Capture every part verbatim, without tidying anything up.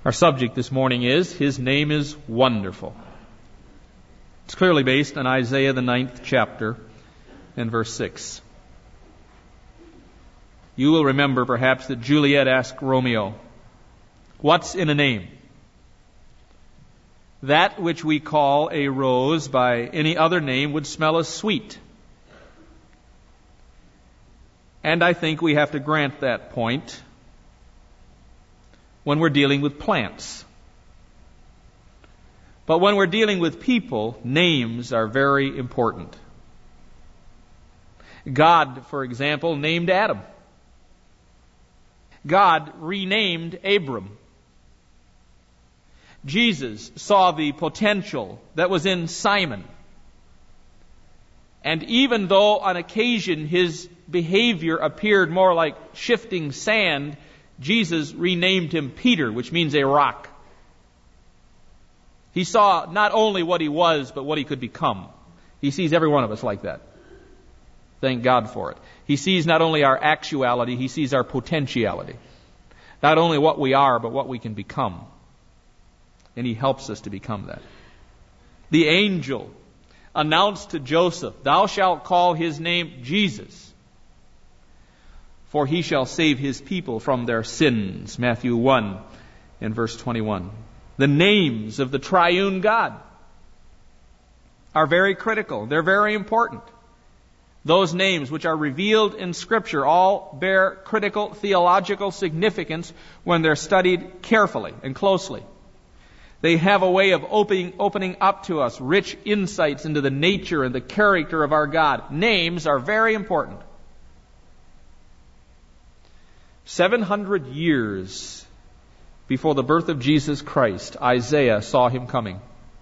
Our subject this morning is, His name is wonderful. It's clearly based on Isaiah, the ninth chapter, and verse six. You will remember perhaps that Juliet asked Romeo, "What's in a name?" That which we call a rose by any other name would smell as sweet. And I think we have to grant that point when we're dealing with plants. But when we're dealing with people, names are very important. God, for example, named Adam. God renamed Abram. Jesus saw the potential that was in Simon. And even though on occasion his behavior appeared more like shifting sand, Jesus renamed him Peter, which means a rock. He saw not only what he was, but what he could become. He sees every one of us like that. Thank God for it. He sees not only our actuality, he sees our potentiality. Not only what we are, but what we can become. And he helps us to become that. The angel announced to Joseph, "Thou shalt call his name Jesus, for he shall save his people from their sins." Matthew one and verse twenty-one. The names of the triune God are very critical. They're very important. Those names which are revealed in Scripture all bear critical theological significance when they're studied carefully and closely. They have a way of opening, opening up to us rich insights into the nature and the character of our God. Names are very important. Seven hundred years before the birth of Jesus Christ, Isaiah saw him coming.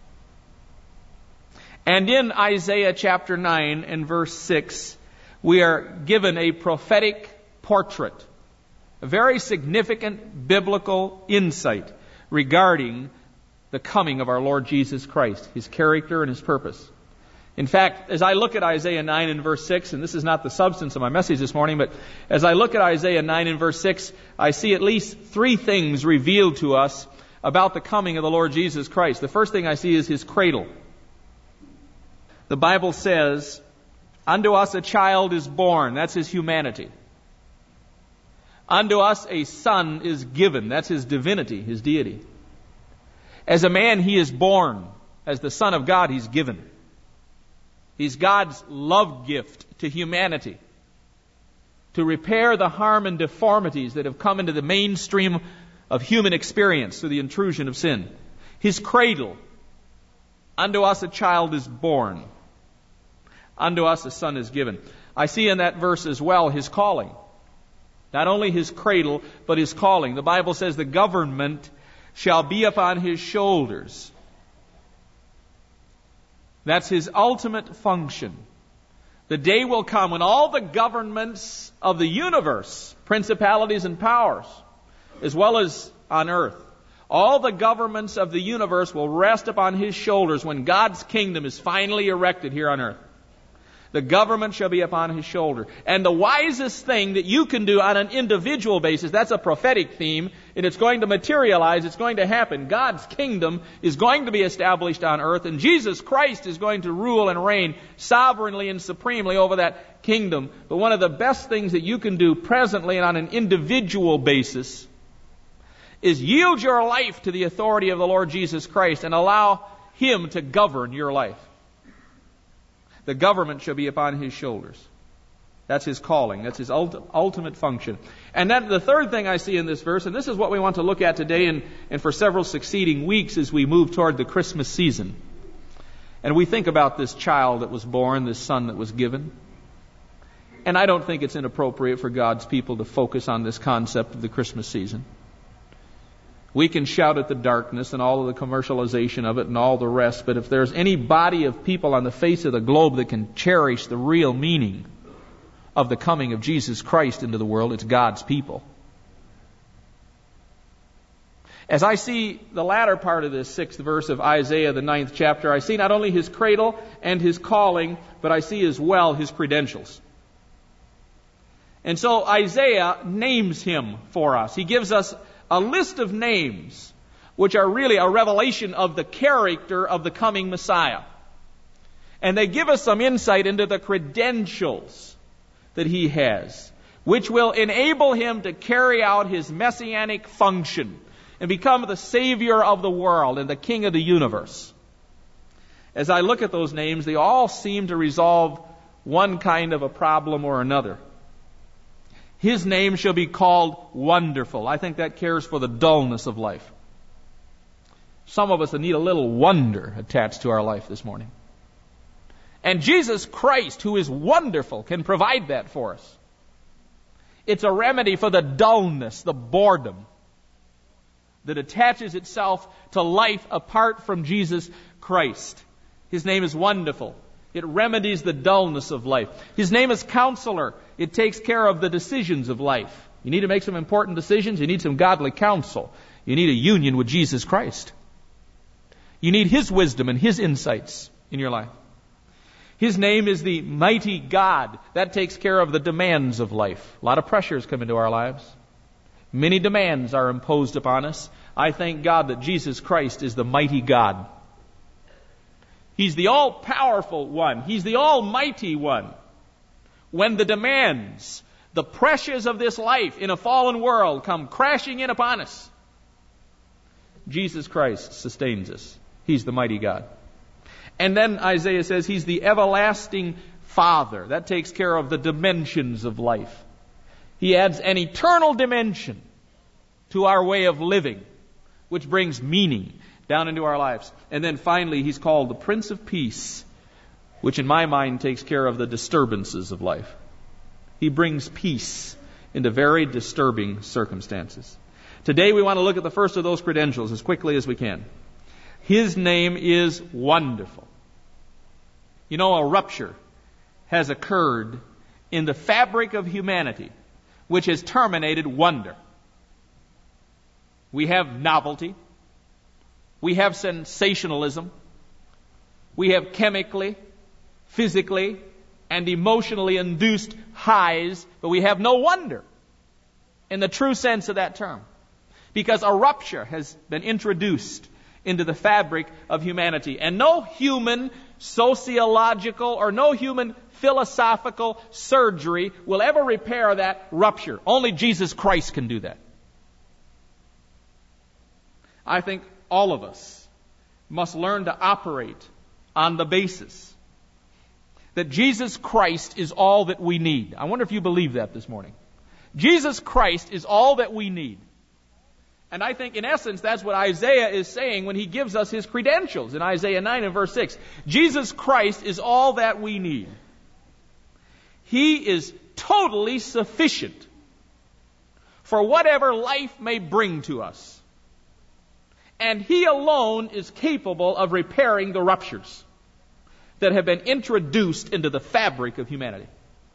And in Isaiah chapter nine and verse six, we are given a prophetic portrait, a very significant biblical insight regarding the coming of our Lord Jesus Christ, His character and His purpose. In fact, as I look at Isaiah nine and verse six, and this is not the substance of my message this morning, but as I look at Isaiah nine and verse six, I see at least three things revealed to us about the coming of the Lord Jesus Christ. The first thing I see is His cradle. The Bible says, "Unto us a child is born." That's His humanity. "Unto us a son is given." That's His divinity, His deity. As a man, He is born. As the Son of God, He's given. He's God's love gift to humanity, to repair the harm and deformities that have come into the mainstream of human experience through the intrusion of sin. His cradle. "Unto us a child is born. Unto us a son is given." I see in that verse as well His calling. Not only His cradle, but His calling. The Bible says the government shall be upon His shoulders. That's His ultimate function. The day will come when all the governments of the universe, principalities and powers, as well as on earth, all the governments of the universe will rest upon His shoulders when God's kingdom is finally erected here on earth. The government shall be upon His shoulder. And the wisest thing that you can do on an individual basis, that's a prophetic theme, and it's going to materialize, it's going to happen. God's kingdom is going to be established on earth, and Jesus Christ is going to rule and reign sovereignly and supremely over that kingdom. But one of the best things that you can do presently and on an individual basis is yield your life to the authority of the Lord Jesus Christ and allow Him to govern your life. The government shall be upon His shoulders. That's His calling. That's His ulti- ultimate function. And then the third thing I see in this verse, and this is what we want to look at today and, and for several succeeding weeks as we move toward the Christmas season. And we think about this child that was born, this son that was given. And I don't think it's inappropriate for God's people to focus on this concept of the Christmas season. We can shout at the darkness and all of the commercialization of it and all the rest, but if there's any body of people on the face of the globe that can cherish the real meaning of the coming of Jesus Christ into the world, it's God's people. As I see the latter part of this sixth verse of Isaiah, the ninth chapter, I see not only His cradle and His calling, but I see as well His credentials. And so Isaiah names Him for us. He gives us a list of names which are really a revelation of the character of the coming Messiah. And they give us some insight into the credentials that he has, which will enable him to carry out his messianic function and become the Savior of the world and the King of the universe. As I look at those names, they all seem to resolve one kind of a problem or another. His name shall be called Wonderful. I think that cares for the dullness of life. Some of us need a little wonder attached to our life this morning. And Jesus Christ, who is wonderful, can provide that for us. It's a remedy for the dullness, the boredom that attaches itself to life apart from Jesus Christ. His name is Wonderful. It remedies the dullness of life. His name is Counselor. It takes care of the decisions of life. You need to make some important decisions. You need some godly counsel. You need a union with Jesus Christ. You need His wisdom and His insights in your life. His name is the Mighty God. That takes care of the demands of life. A lot of pressures come into our lives. Many demands are imposed upon us. I thank God that Jesus Christ is the Mighty God. He's the all-powerful one. He's the almighty one. When the demands, the pressures of this life in a fallen world come crashing in upon us, Jesus Christ sustains us. He's the mighty God. And then Isaiah says He's the everlasting Father. That takes care of the dimensions of life. He adds an eternal dimension to our way of living, which brings meaning down into our lives. And then finally, He's called the Prince of Peace, which in my mind takes care of the disturbances of life. He brings peace into very disturbing circumstances. Today we want to look at the first of those credentials as quickly as we can. His name is Wonderful. You know, a rupture has occurred in the fabric of humanity, which has terminated wonder. We have novelty. We have sensationalism. We have chemically, physically, and emotionally induced highs, but we have no wonder in the true sense of that term. Because a rupture has been introduced into the fabric of humanity. And no human sociological or no human philosophical surgery will ever repair that rupture. Only Jesus Christ can do that. I think all of us must learn to operate on the basis that Jesus Christ is all that we need. I wonder if you believe that this morning. Jesus Christ is all that we need. And I think, in essence, that's what Isaiah is saying when he gives us his credentials in Isaiah nine and verse six. Jesus Christ is all that we need. He is totally sufficient for whatever life may bring to us. And He alone is capable of repairing the ruptures that have been introduced into the fabric of humanity.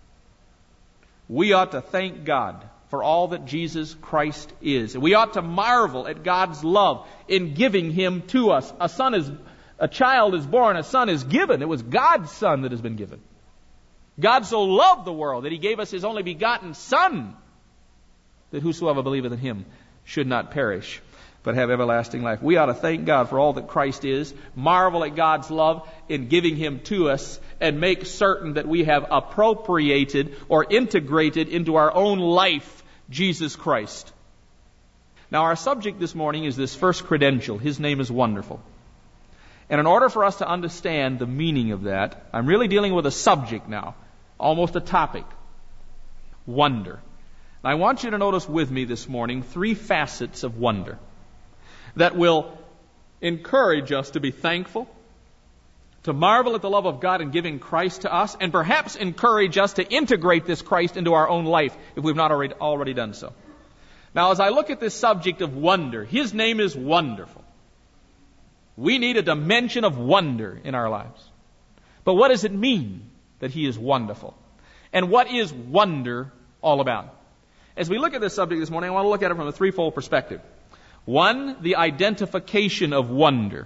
We ought to thank God for all that Jesus Christ is. We ought to marvel at God's love in giving Him to us. A son is, a child is born, a son is given. It was God's Son that has been given. God so loved the world that He gave us His only begotten Son, that whosoever believeth in Him should not perish, but have everlasting life. We ought to thank God for all that Christ is, marvel at God's love in giving Him to us, and make certain that we have appropriated or integrated into our own life Jesus Christ. Now, our subject this morning is this first credential. His name is Wonderful. And in order for us to understand the meaning of that, I'm really dealing with a subject now, almost a topic. Wonder. And I want you to notice with me this morning three facets of wonder that will encourage us to be thankful, to marvel at the love of God in giving Christ to us, and perhaps encourage us to integrate this Christ into our own life if we've not already, already done so. Now, as I look at this subject of wonder, His name is Wonderful. We need a dimension of wonder in our lives. But what does it mean that He is wonderful? And what is wonder all about? As we look at this subject this morning, I want to look at it from a threefold perspective. One, the identification of wonder.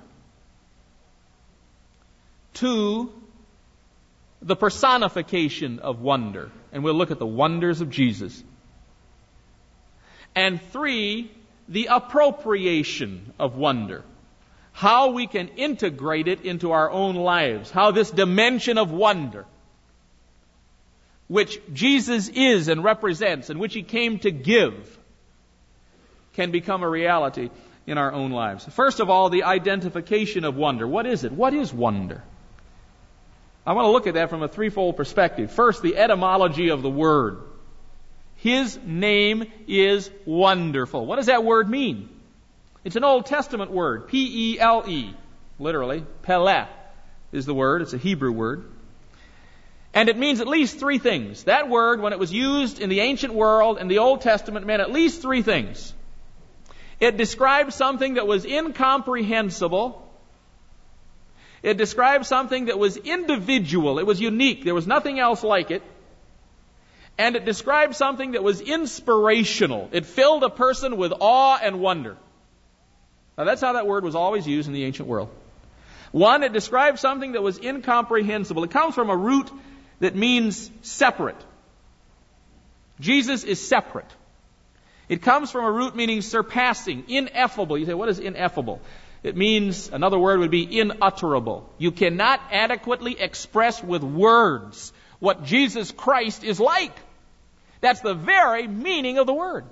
Two, the personification of wonder. And we'll look at the wonders of Jesus. And three, the appropriation of wonder. How we can integrate it into our own lives. How this dimension of wonder, which Jesus is and represents, and which He came to give, can become a reality in our own lives. First of all, the identification of wonder. What is it? What is wonder? I want to look at that from a threefold perspective. First, the etymology of the word. His name is wonderful. What does that word mean? It's an Old Testament word, P E L E, literally. Peleh is the word. It's a Hebrew word. And it means at least three things. That word, when it was used in the ancient world in the Old Testament, meant at least three things. It described something that was incomprehensible. It described something that was individual. It was unique. There was nothing else like it. And it described something that was inspirational. It filled a person with awe and wonder. Now that's how that word was always used in the ancient world. One, it describes something that was incomprehensible. It comes from a root that means separate. Jesus is separate. It comes from a root meaning surpassing, ineffable. You say, what is ineffable? It means, another word would be inutterable. You cannot adequately express with words what Jesus Christ is like. That's the very meaning of the word.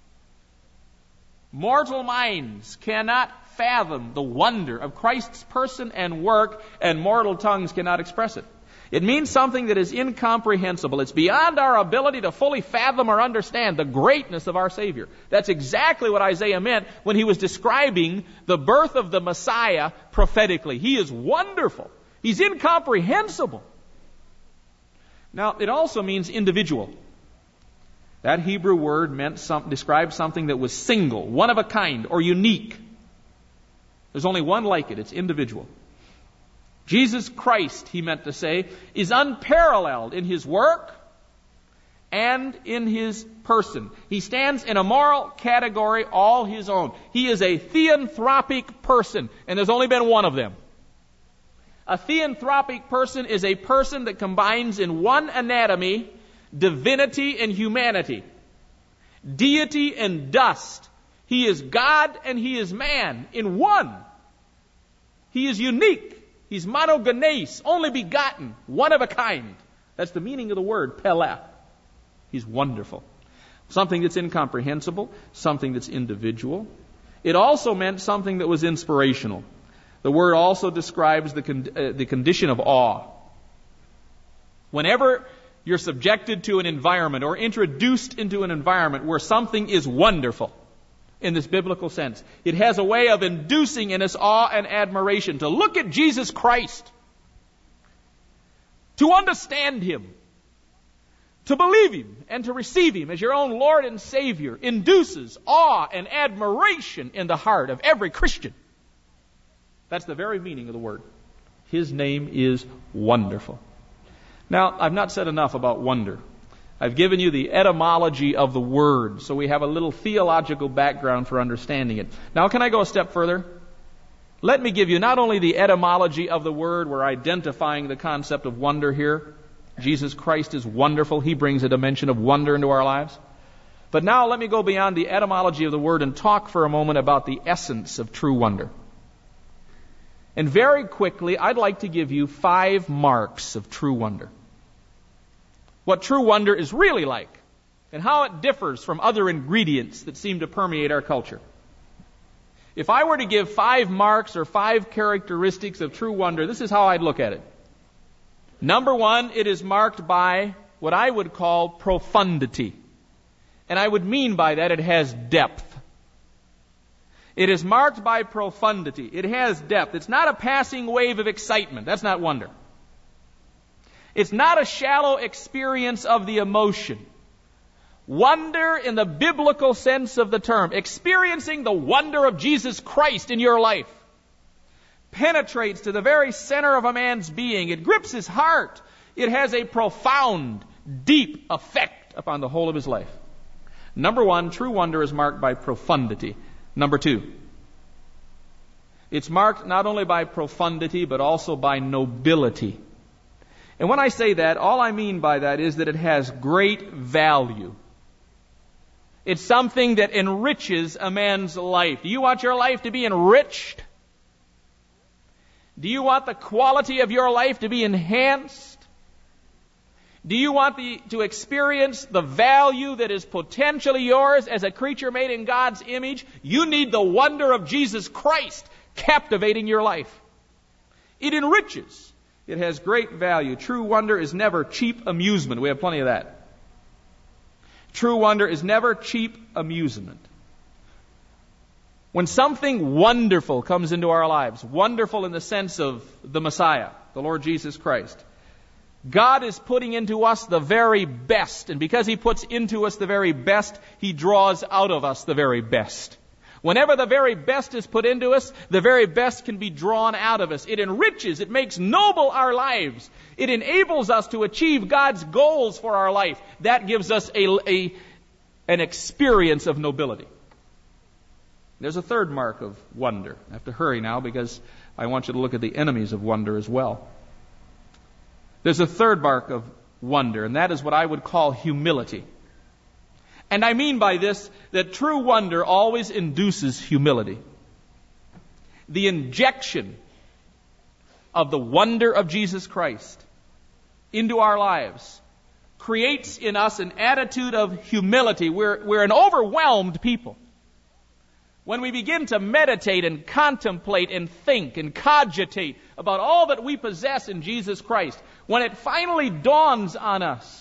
Mortal minds cannot fathom the wonder of Christ's person and work, and mortal tongues cannot express it. It means something that is incomprehensible. It's beyond our ability to fully fathom or understand the greatness of our Savior. That's exactly what Isaiah meant when he was describing the birth of the Messiah prophetically. He is wonderful. He's incomprehensible. Now, it also means individual. That Hebrew word meant some, described something that was single, one of a kind, or unique. There's only one like it. It's individual. Jesus Christ, he meant to say, is unparalleled in His work and in His person. He stands in a moral category all His own. He is a theanthropic person, and there's only been one of them. A theanthropic person is a person that combines in one anatomy divinity and humanity, deity and dust. He is God and He is man in one. He is unique. He's monogenes, only begotten, one of a kind. That's the meaning of the word, Peleh. He's wonderful. Something that's incomprehensible, something that's individual. It also meant something that was inspirational. The word also describes the, con- uh, the condition of awe. Whenever you're subjected to an environment or introduced into an environment where something is wonderful, in this biblical sense, it has a way of inducing in us awe and admiration to look at Jesus Christ, to understand Him, to believe Him, and to receive Him as your own Lord and Savior induces awe and admiration in the heart of every Christian. That's the very meaning of the word. His name is wonderful. Now, I've not said enough about wonder. I've given you the etymology of the word, so we have a little theological background for understanding it. Now, can I go a step further? Let me give you not only the etymology of the word, we're identifying the concept of wonder here. Jesus Christ is wonderful. He brings a dimension of wonder into our lives. But now let me go beyond the etymology of the word and talk for a moment about the essence of true wonder. And very quickly, I'd like to give you five marks of true wonder. What true wonder is really like, and how it differs from other ingredients that seem to permeate our culture. If I were to give five marks or five characteristics of true wonder, this is how I'd look at it. Number one, it is marked by what I would call profundity. And I would mean by that it has depth. It is marked by profundity. It has depth. It's not a passing wave of excitement. That's not wonder. It's not a shallow experience of the emotion. Wonder in the biblical sense of the term, experiencing the wonder of Jesus Christ in your life, penetrates to the very center of a man's being. It grips his heart. It has a profound, deep effect upon the whole of his life. Number one, true wonder is marked by profundity. Number two, it's marked not only by profundity, but also by nobility. And when I say that, all I mean by that is that it has great value. It's something that enriches a man's life. Do you want your life to be enriched? Do you want the quality of your life to be enhanced? Do you want the, to experience the value that is potentially yours as a creature made in God's image? You need the wonder of Jesus Christ captivating your life. It enriches. It has great value. True wonder is never cheap amusement. We have plenty of that. True wonder is never cheap amusement. When something wonderful comes into our lives, wonderful in the sense of the Messiah, the Lord Jesus Christ, God is putting into us the very best. And because He puts into us the very best, He draws out of us the very best. Whenever the very best is put into us, the very best can be drawn out of us. It enriches, it makes noble our lives. It enables us to achieve God's goals for our life. That gives us a, a, an experience of nobility. There's a third mark of wonder. I have to hurry now because I want you to look at the enemies of wonder as well. There's a third mark of wonder, and that is what I would call humility. And I mean by this that true wonder always induces humility. The injection of the wonder of Jesus Christ into our lives creates in us an attitude of humility. We're, we're an overwhelmed people. When we begin to meditate and contemplate and think and cogitate about all that we possess in Jesus Christ, when it finally dawns on us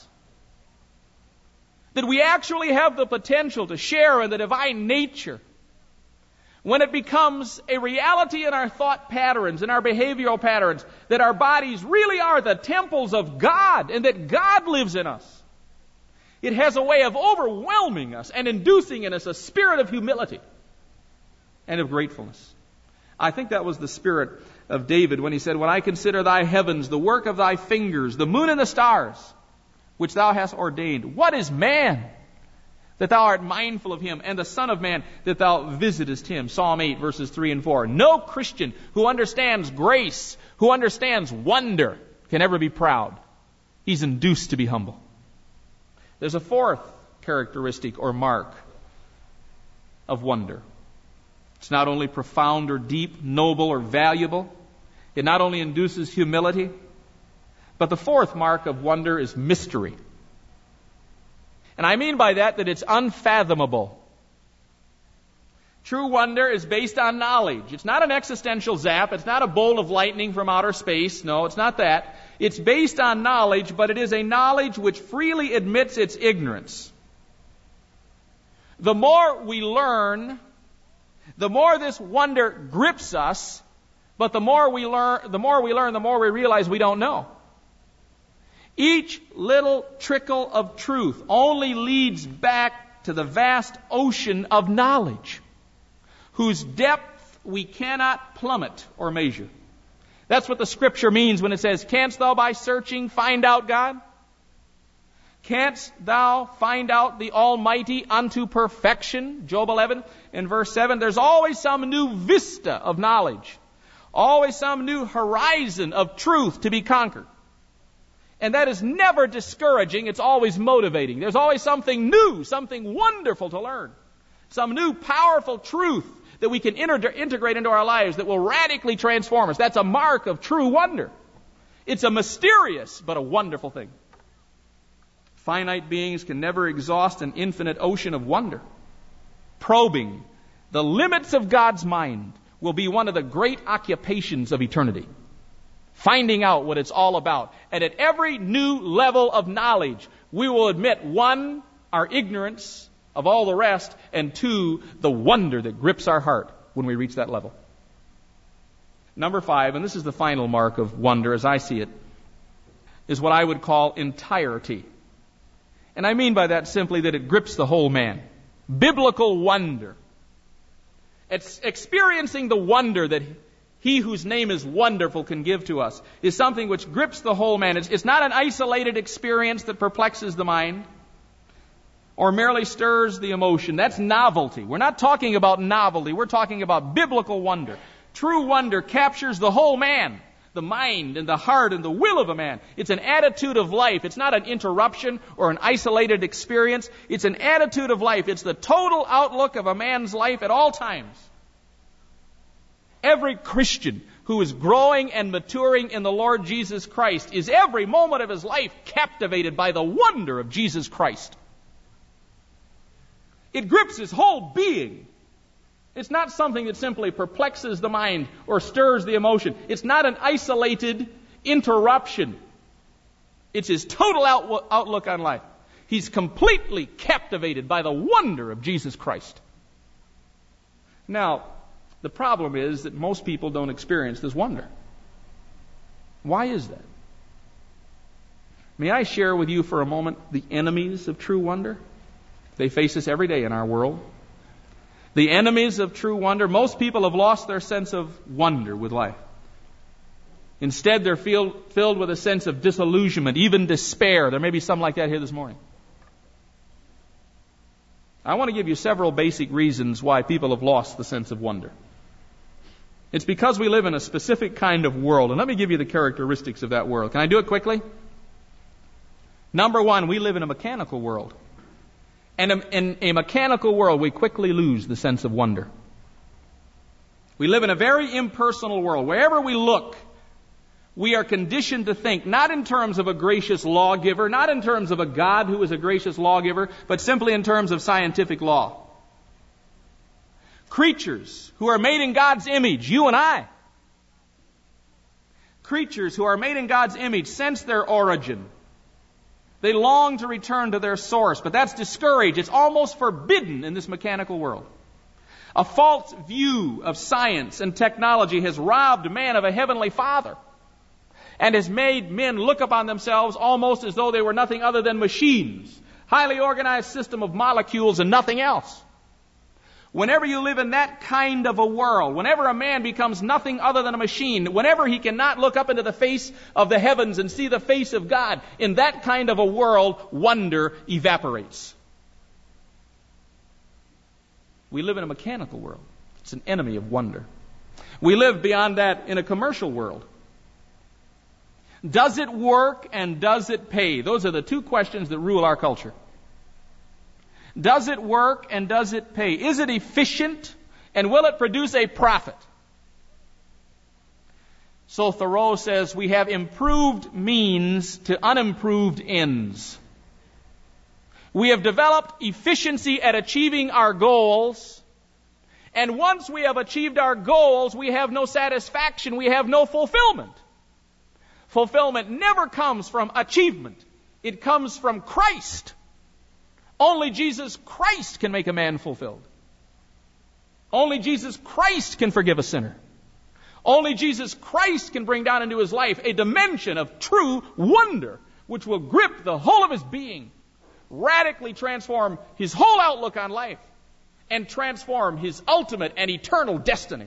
that we actually have the potential to share in the divine nature, when it becomes a reality in our thought patterns, in our behavioral patterns, that our bodies really are the temples of God and that God lives in us, it has a way of overwhelming us and inducing in us a spirit of humility and of gratefulness. I think that was the spirit of David when he said, "When I consider thy heavens, the work of thy fingers, the moon and the stars, which thou hast ordained. What is man, that thou art mindful of him, and the Son of Man, that thou visitest him?" Psalm eight, verses three and four. No Christian who understands grace, who understands wonder, can ever be proud. He's induced to be humble. There's a fourth characteristic or mark of wonder. It's not only profound or deep, noble or valuable. It not only induces humility, but the fourth mark of wonder is mystery. And I mean by that that it's unfathomable. True wonder is based on knowledge. It's not an existential zap. It's not a bolt of lightning from outer space. No, it's not that. It's based on knowledge, but it is a knowledge which freely admits its ignorance. The more we learn, the more this wonder grips us, but the more we learn, the more we learn, the more we realize we don't know. Each little trickle of truth only leads back to the vast ocean of knowledge, whose depth we cannot plummet or measure. That's what the Scripture means when it says, "Canst thou by searching find out God? Canst thou find out the Almighty unto perfection?" Job eleven and verse seven. There's always some new vista of knowledge, always some new horizon of truth to be conquered. And that is never discouraging. It's always motivating. There's always something new, something wonderful to learn. Some new powerful truth that we can inter- integrate into our lives that will radically transform us. That's a mark of true wonder. It's a mysterious but a wonderful thing. Finite beings can never exhaust an infinite ocean of wonder. Probing the limits of God's mind will be one of the great occupations of eternity. Finding out what it's all about. And at every new level of knowledge, we will admit, one, our ignorance of all the rest, and two, the wonder that grips our heart when we reach that level. Number five, and this is the final mark of wonder as I see it, is what I would call entirety. And I mean by that simply that it grips the whole man. Biblical wonder. It's experiencing the wonder that He whose name is wonderful can give to us is something which grips the whole man. It's, it's not an isolated experience that perplexes the mind or merely stirs the emotion. That's novelty. We're not talking about novelty. We're talking about biblical wonder. True wonder captures the whole man, the mind and the heart and the will of a man. It's an attitude of life. It's not an interruption or an isolated experience. It's an attitude of life. It's the total outlook of a man's life at all times. Every Christian who is growing and maturing in the Lord Jesus Christ is every moment of his life captivated by the wonder of Jesus Christ. It grips his whole being. It's not something that simply perplexes the mind or stirs the emotion. It's not an isolated interruption. It's his total out- outlook on life. He's completely captivated by the wonder of Jesus Christ. Now, the problem is that most people don't experience this wonder. Why is that? May I share with you for a moment the enemies of true wonder? They face us every day in our world. The enemies of true wonder. Most people have lost their sense of wonder with life. Instead, they're filled, filled with a sense of disillusionment, even despair. There may be some like that here this morning. I want to give you several basic reasons why people have lost the sense of wonder. It's because we live in a specific kind of world. And let me give you the characteristics of that world. Can I do it quickly? Number one, we live in a mechanical world. And in a mechanical world, we quickly lose the sense of wonder. We live in a very impersonal world. Wherever we look, we are conditioned to think not in terms of a gracious lawgiver, not in terms of a God who is a gracious lawgiver, but simply in terms of scientific law. Creatures who are made in God's image, you and I. Creatures who are made in God's image sense their origin. They long to return to their source, but that's discouraged. It's almost forbidden in this mechanical world. A false view of science and technology has robbed man of a heavenly Father and has made men look upon themselves almost as though they were nothing other than machines, highly organized system of molecules and nothing else. Whenever you live in that kind of a world, whenever a man becomes nothing other than a machine, whenever he cannot look up into the face of the heavens and see the face of God, in that kind of a world, wonder evaporates. We live in a mechanical world. It's an enemy of wonder. We live beyond that in a commercial world. Does it work and does it pay? Those are the two questions that rule our culture. Does it work and does it pay? Is it efficient and will it produce a profit? So Thoreau says we have improved means to unimproved ends. We have developed efficiency at achieving our goals, and once we have achieved our goals, we have no satisfaction, we have no fulfillment. Fulfillment never comes from achievement. It comes from Christ. Only Jesus Christ can make a man fulfilled. Only Jesus Christ can forgive a sinner. Only Jesus Christ can bring down into his life a dimension of true wonder, which will grip the whole of his being, radically transform his whole outlook on life, and transform his ultimate and eternal destiny.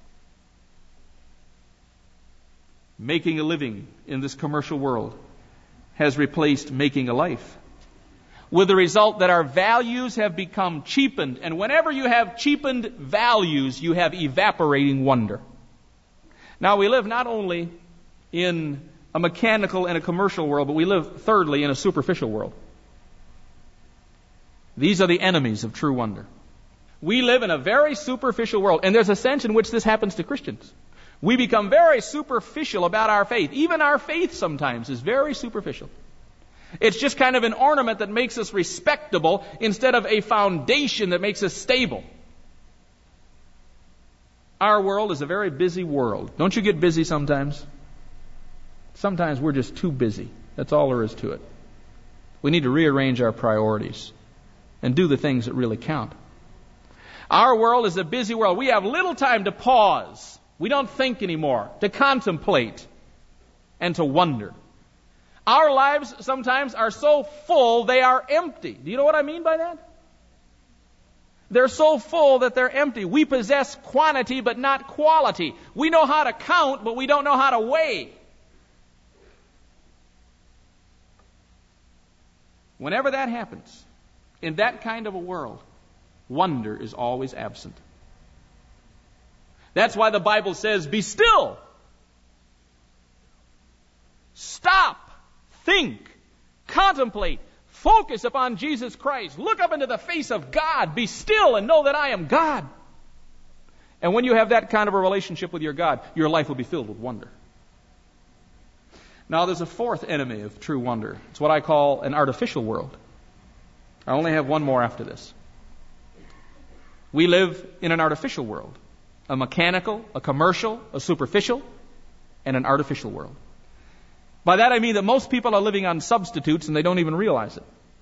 Making a living in this commercial world has replaced making a life, with the result that our values have become cheapened. And whenever you have cheapened values, you have evaporating wonder. Now, we live not only in a mechanical and a commercial world, but we live, thirdly, in a superficial world. These are the enemies of true wonder. We live in a very superficial world, and there's a sense in which this happens to Christians. We become very superficial about our faith. Even our faith sometimes is very superficial. It's just kind of an ornament that makes us respectable instead of a foundation that makes us stable. Our world is a very busy world. Don't you get busy sometimes? Sometimes we're just too busy. That's all there is to it. We need to rearrange our priorities and do the things that really count. Our world is a busy world. We have little time to pause. We don't think anymore, to contemplate and to wonder. Our lives sometimes are so full they are empty. Do you know what I mean by that? They're so full that they're empty. We possess quantity but not quality. We know how to count, but we don't know how to weigh. Whenever that happens, in that kind of a world, wonder is always absent. That's why the Bible says, be still Stop, think, contemplate, focus upon Jesus Christ. Look up into the face of God. Be still and know that I am God. And when you have that kind of a relationship with your God, your life will be filled with wonder. Now, there's a fourth enemy of true wonder. It's what I call an artificial world. I only have one more after this. We live in an artificial world. A mechanical, a commercial, a superficial, and an artificial world. By that I mean that most people are living on substitutes and they don't even realize it.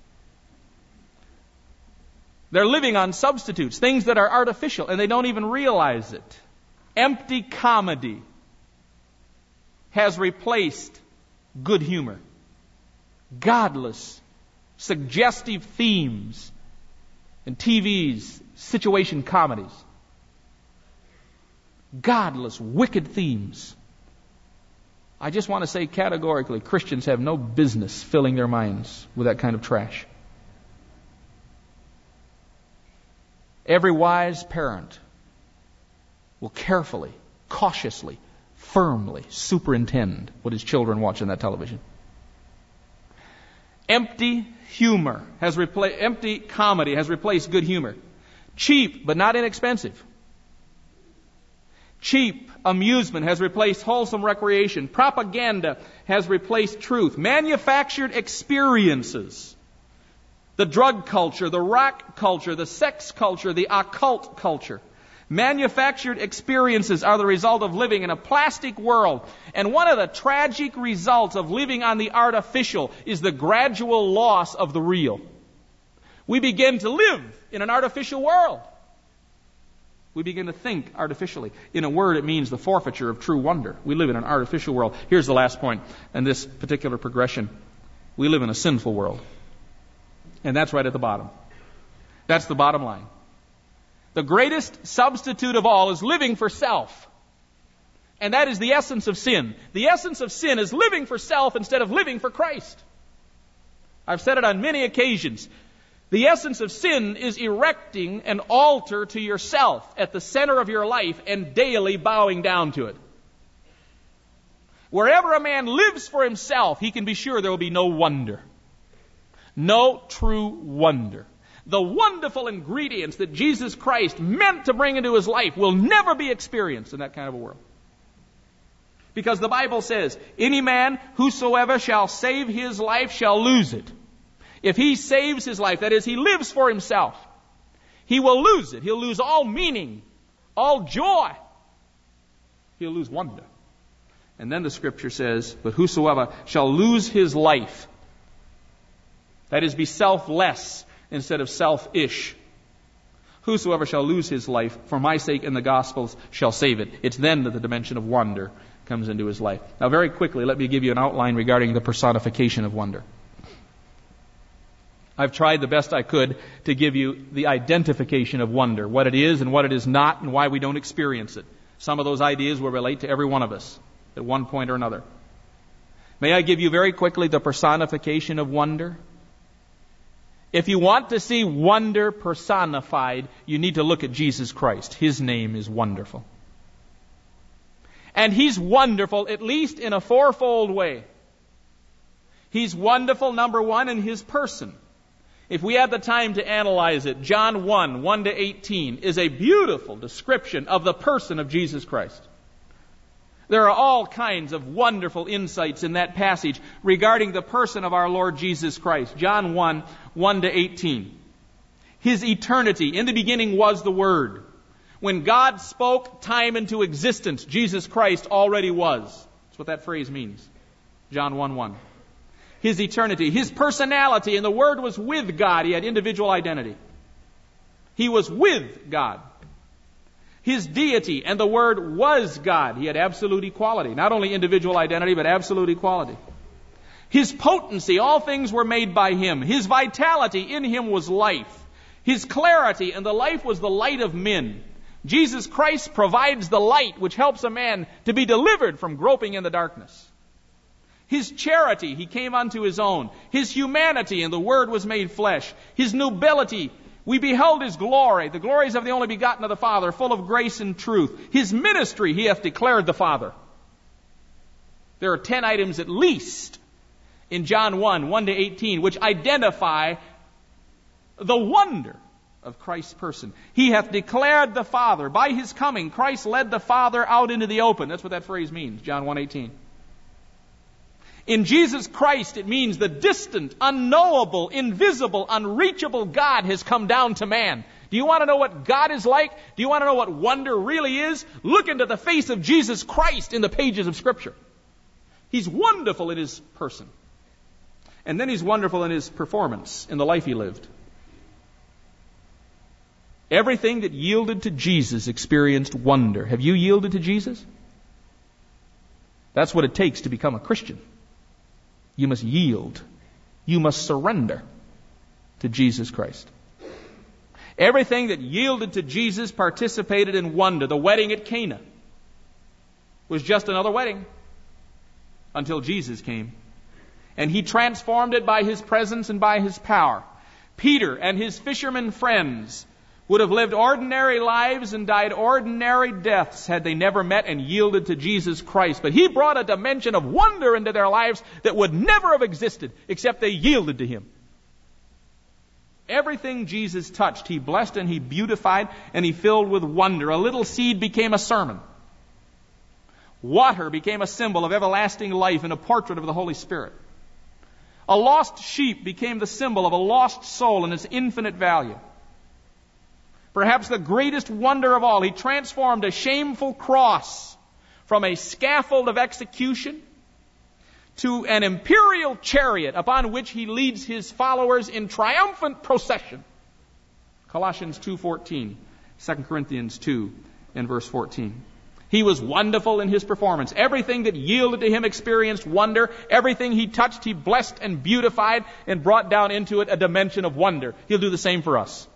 They're living on substitutes, things that are artificial, and they don't even realize it. Empty comedy has replaced good humor. Godless, suggestive themes in T V's situation comedies. Godless, wicked themes. I just want to say categorically, Christians have no business filling their minds with that kind of trash. Every wise parent will carefully, cautiously, firmly superintend what his children watch on that television. Empty humor has replaced, empty comedy has replaced good humor. Cheap, but not inexpensive. Cheap amusement has replaced wholesome recreation. Propaganda has replaced truth. Manufactured experiences. The drug culture, the rock culture, the sex culture, the occult culture. Manufactured experiences are the result of living in a plastic world. And one of the tragic results of living on the artificial is the gradual loss of the real. We begin to live in an artificial world. We begin to think artificially. In a word, it means the forfeiture of true wonder. We live in an artificial world. Here's the last point in this particular progression. We live in a sinful world. And that's right at the bottom. That's the bottom line. The greatest substitute of all is living for self. And that is the essence of sin. The essence of sin is living for self instead of living for Christ. I've said it on many occasions. The essence of sin is erecting an altar to yourself at the center of your life and daily bowing down to it. Wherever a man lives for himself, he can be sure there will be no wonder. No true wonder. The wonderful ingredients that Jesus Christ meant to bring into his life will never be experienced in that kind of a world. Because the Bible says, any man whosoever shall save his life shall lose it. If he saves his life, that is, he lives for himself, he will lose it. He'll lose all meaning, all joy. He'll lose wonder. And then the scripture says, but whosoever shall lose his life, that is, be selfless instead of selfish. Whosoever shall lose his life for my sake in the Gospels shall save it. It's then that the dimension of wonder comes into his life. Now, very quickly, let me give you an outline regarding the personification of wonder. I've tried the best I could to give you the identification of wonder, what it is and what it is not, and why we don't experience it. Some of those ideas will relate to every one of us at one point or another. May I give you very quickly the personification of wonder? If you want to see wonder personified, you need to look at Jesus Christ. His name is wonderful. And He's wonderful at least in a fourfold way. He's wonderful, number one, in His person. If we had the time to analyze it, John one, one to eighteen is a beautiful description of the person of Jesus Christ. There are all kinds of wonderful insights in that passage regarding the person of our Lord Jesus Christ. John one, one to eighteen. His eternity. In the beginning was the Word. When God spoke time into existence, Jesus Christ already was. That's what that phrase means. John one, one. His eternity, His personality, and the Word was with God. He had individual identity. He was with God. His deity, and the Word was God. He had absolute equality. Not only individual identity, but absolute equality. His potency, all things were made by Him. His vitality, in Him was life. His clarity, and the life was the light of men. Jesus Christ provides the light which helps a man to be delivered from groping in the darkness. His charity, He came unto His own. His humanity, and the Word was made flesh. His nobility, we beheld His glory, the glories of the only begotten of the Father, full of grace and truth. His ministry, He hath declared the Father. There are ten items at least in John one, one to eighteen, which identify the wonder of Christ's person. He hath declared the Father. By his coming, Christ led the Father out into the open. That's what that phrase means, John one eighteen. In Jesus Christ, it means the distant, unknowable, invisible, unreachable God has come down to man. Do you want to know what God is like? Do you want to know what wonder really is? Look into the face of Jesus Christ in the pages of Scripture. He's wonderful in his person. And then he's wonderful in his performance, in the life he lived. Everything that yielded to Jesus experienced wonder. Have you yielded to Jesus? That's what it takes to become a Christian. You must yield. You must surrender to Jesus Christ. Everything that yielded to Jesus participated in wonder. The wedding at Cana was just another wedding until Jesus came. And he transformed it by his presence and by his power. Peter and his fishermen friends would have lived ordinary lives and died ordinary deaths had they never met and yielded to Jesus Christ. But he brought a dimension of wonder into their lives that would never have existed except they yielded to him. Everything Jesus touched, he blessed and he beautified and he filled with wonder. A little seed became a sermon. Water became a symbol of everlasting life and a portrait of the Holy Spirit. A lost sheep became the symbol of a lost soul and its infinite value. Perhaps the greatest wonder of all, he transformed a shameful cross from a scaffold of execution to an imperial chariot upon which he leads his followers in triumphant procession. Colossians two fourteen, Second Corinthians two and verse fourteen. He was wonderful in his performance. Everything that yielded to him experienced wonder. Everything he touched, he blessed and beautified and brought down into it a dimension of wonder. He'll do the same for us.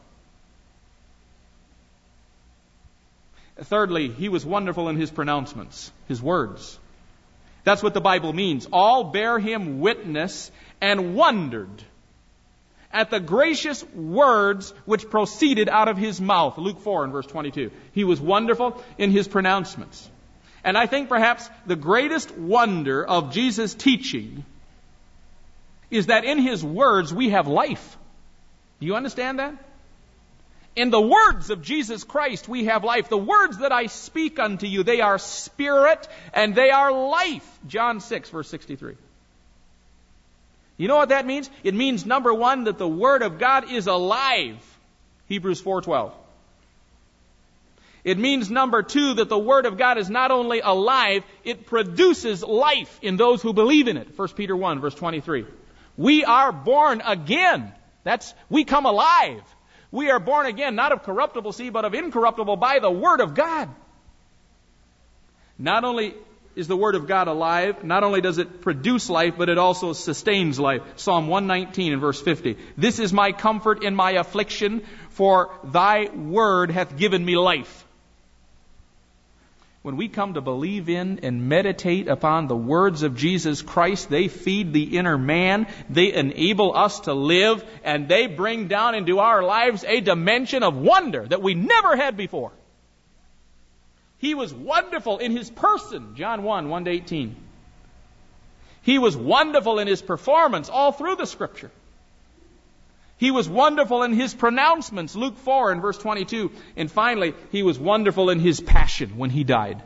Thirdly, he was wonderful in his pronouncements, his words. That's what the Bible means. All bear him witness and wondered at the gracious words which proceeded out of his mouth. Luke four and verse twenty-two. He was wonderful in his pronouncements. And I think perhaps the greatest wonder of Jesus' teaching is that in his words we have life. Do you understand that? In the words of Jesus Christ we have life. The words that I speak unto you, they are spirit and they are life. John six, verse sixty-three. You know what that means? It means, number one, that the Word of God is alive. Hebrews four twelve. It means, number two, that the Word of God is not only alive, it produces life in those who believe in it. First Peter one, verse twenty-three. We are born again. That's, we come alive. We are born again, not of corruptible seed, but of incorruptible by the Word of God. Not only is the Word of God alive, not only does it produce life, but it also sustains life. Psalm one nineteen and verse fifty. This is my comfort in my affliction, for thy word hath given me life. When we come to believe in and meditate upon the words of Jesus Christ, they feed the inner man, they enable us to live, and they bring down into our lives a dimension of wonder that we never had before. He was wonderful in his person, John one, one to eighteen. He was wonderful in his performance all through the Scripture. He was wonderful in his pronouncements, Luke four and verse twenty-two. And finally, he was wonderful in his passion when he died.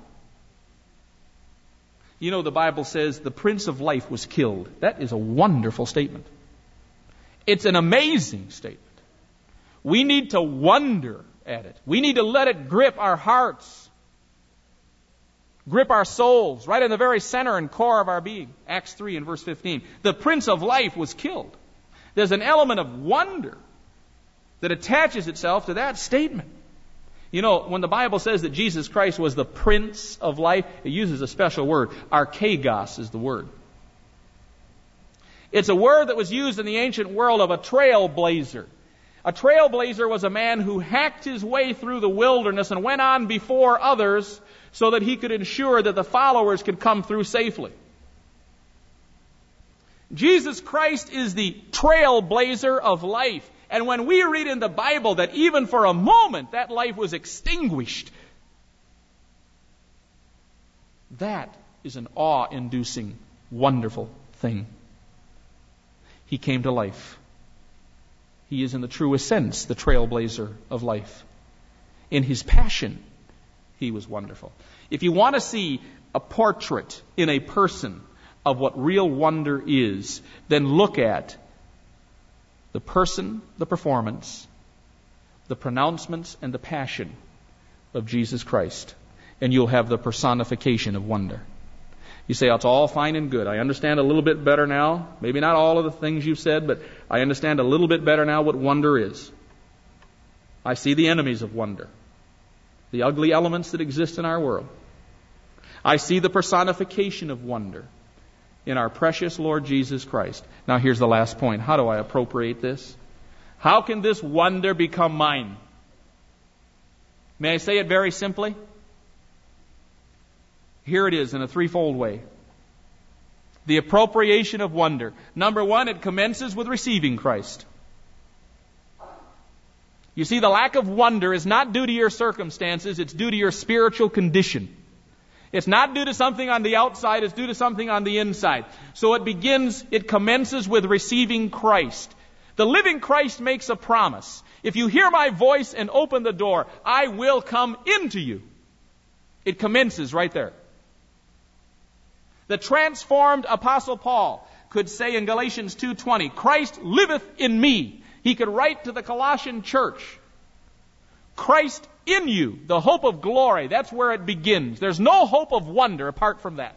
You know, the Bible says the Prince of Life was killed. That is a wonderful statement. It's an amazing statement. We need to wonder at it. We need to let it grip our hearts, grip our souls, right in the very center and core of our being. Acts three and verse fifteen. The Prince of Life was killed. There's an element of wonder that attaches itself to that statement. You know, when the Bible says that Jesus Christ was the Prince of Life, it uses a special word. Archegos is the word. It's a word that was used in the ancient world of a trailblazer. A trailblazer was a man who hacked his way through the wilderness and went on before others so that he could ensure that the followers could come through safely. Jesus Christ is the trailblazer of life. And when we read in the Bible that even for a moment that life was extinguished, that is an awe-inducing, wonderful thing. He came to life. He is in the truest sense the trailblazer of life. In his passion, he was wonderful. If you want to see a portrait in a person of what real wonder is, then look at the person, the performance, the pronouncements, and the passion of Jesus Christ. And you'll have the personification of wonder. You say, oh, it's all fine and good. I understand a little bit better now. Maybe not all of the things you've said, but I understand a little bit better now what wonder is. I see the enemies of wonder, the ugly elements that exist in our world. I see the personification of wonder in our precious Lord Jesus Christ. Now here's the last point. How do I appropriate this? How can this wonder become mine? May I say it very simply? Here it is in a threefold way. The appropriation of wonder. Number one, it commences with receiving Christ. You see, the lack of wonder is not due to your circumstances, it's due to your spiritual condition. It's not due to something on the outside, it's due to something on the inside. So it begins, it commences with receiving Christ. The living Christ makes a promise. If you hear my voice and open the door, I will come into you. It commences right there. The transformed Apostle Paul could say in Galatians two twenty, Christ liveth in me. He could write to the Colossian church, Christ in you, the hope of glory. That's where it begins. There's no hope of wonder apart from that.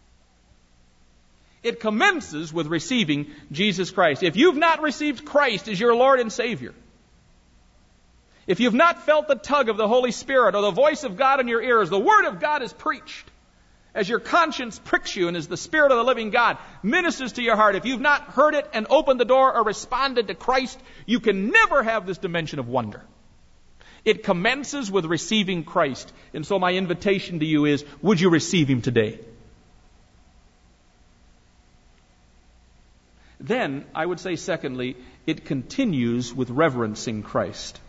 It commences with receiving Jesus Christ. If you've not received Christ as your Lord and Savior, if you've not felt the tug of the Holy Spirit or the voice of God in your ears, the Word of God is preached, as your conscience pricks you and as the Spirit of the living God ministers to your heart, if you've not heard it and opened the door or responded to Christ, you can never have this dimension of wonder. It commences with receiving Christ. And so my invitation to you is, would you receive Him today? Then, I would say secondly, it continues with reverencing Christ.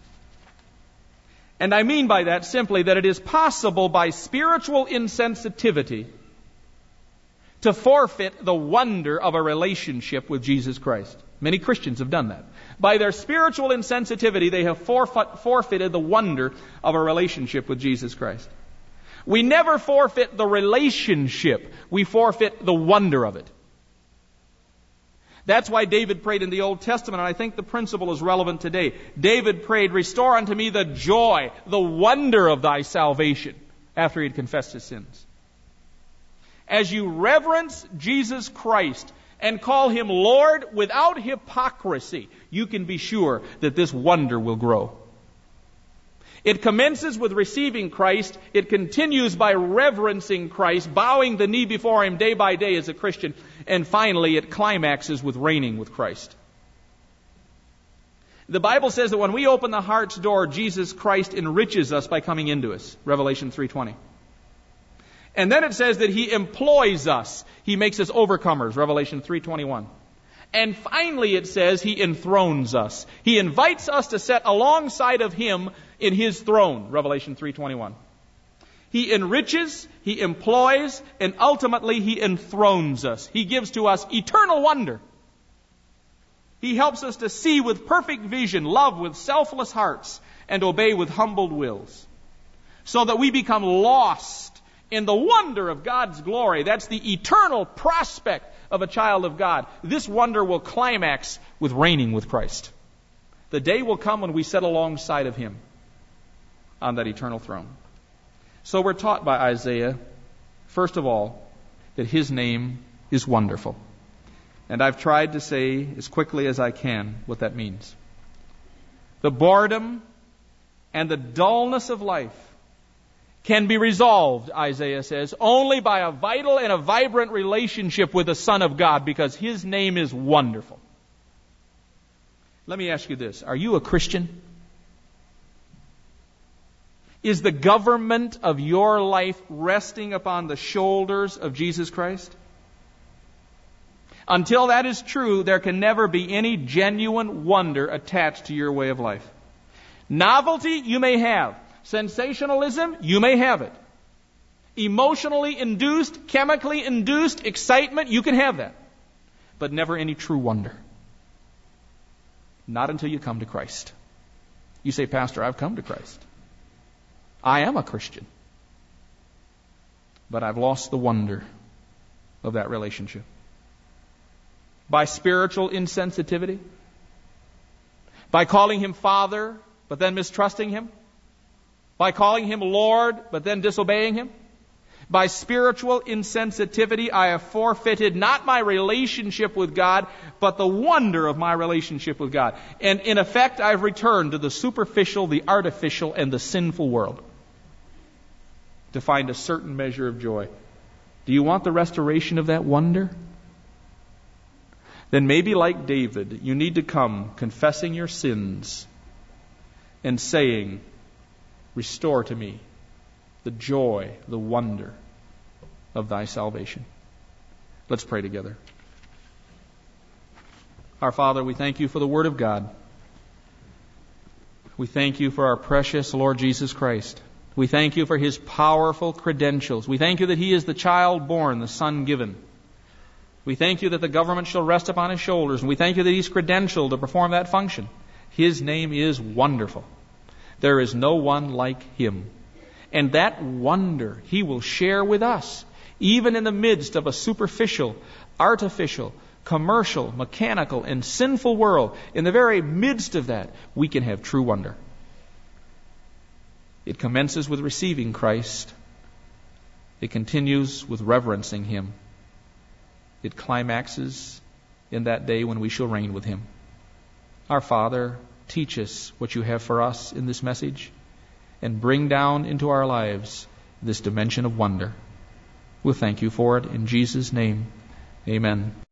And I mean by that simply that it is possible by spiritual insensitivity to forfeit the wonder of a relationship with Jesus Christ. Many Christians have done that. By their spiritual insensitivity, they have forfeit, forfeited the wonder of a relationship with Jesus Christ. We never forfeit the relationship. We forfeit the wonder of it. That's why David prayed in the Old Testament, and I think the principle is relevant today. David prayed, restore unto me the joy, the wonder of thy salvation, after he had confessed his sins. As you reverence Jesus Christ and call Him Lord without hypocrisy, you can be sure that this wonder will grow. It commences with receiving Christ. It continues by reverencing Christ, bowing the knee before Him day by day as a Christian. And finally, it climaxes with reigning with Christ. The Bible says that when we open the heart's door, Jesus Christ enriches us by coming into us. Revelation three twenty. And then it says that He employs us. He makes us overcomers. Revelation three twenty-one. And finally it says He enthrones us. He invites us to sit alongside of Him in His throne. Revelation three twenty-one. He enriches, He employs, and ultimately He enthrones us. He gives to us eternal wonder. He helps us to see with perfect vision, love with selfless hearts, and obey with humbled wills. So that we become lost in the wonder of God's glory. That's the eternal prospect of a child of God. This wonder will climax with reigning with Christ. The day will come when we sit alongside of Him on that eternal throne. So we're taught by Isaiah, first of all, that His name is wonderful. And I've tried to say as quickly as I can what that means. The boredom and the dullness of life can be resolved, Isaiah says, only by a vital and a vibrant relationship with the Son of God, because His name is wonderful. Let me ask you this. Are you a Christian? Is the government of your life resting upon the shoulders of Jesus Christ? Until that is true, there can never be any genuine wonder attached to your way of life. Novelty you may have. Sensationalism, you may have it. emotionally induced, chemically induced excitement, you can have that. But never any true wonder. Not until you come to Christ. You say, Pastor, I've come to Christ. I am a Christian. But I've lost the wonder of that relationship. By spiritual insensitivity? By calling Him Father, but then mistrusting Him? By calling Him Lord, but then disobeying Him? By spiritual insensitivity, I have forfeited not my relationship with God, but the wonder of my relationship with God. And in effect, I've returned to the superficial, the artificial, and the sinful world to find a certain measure of joy. Do you want the restoration of that wonder? Then maybe like David, you need to come confessing your sins and saying, restore to me the joy, the wonder of thy salvation. Let's pray together. Our Father, we thank you for the Word of God. We thank you for our precious Lord Jesus Christ. We thank you for His powerful credentials. We thank you that He is the child born, the Son given. We thank you that the government shall rest upon His shoulders, and we thank you that He's credentialed to perform that function. His name is Wonderful. There is no one like Him. And that wonder He will share with us, even in the midst of a superficial, artificial, commercial, mechanical, and sinful world. In the very midst of that, we can have true wonder. It commences with receiving Christ. It continues with reverencing Him. It climaxes in that day when we shall reign with Him. Our Father, teach us what you have for us in this message, and bring down into our lives this dimension of wonder. We'll thank you for it in Jesus' name. Amen.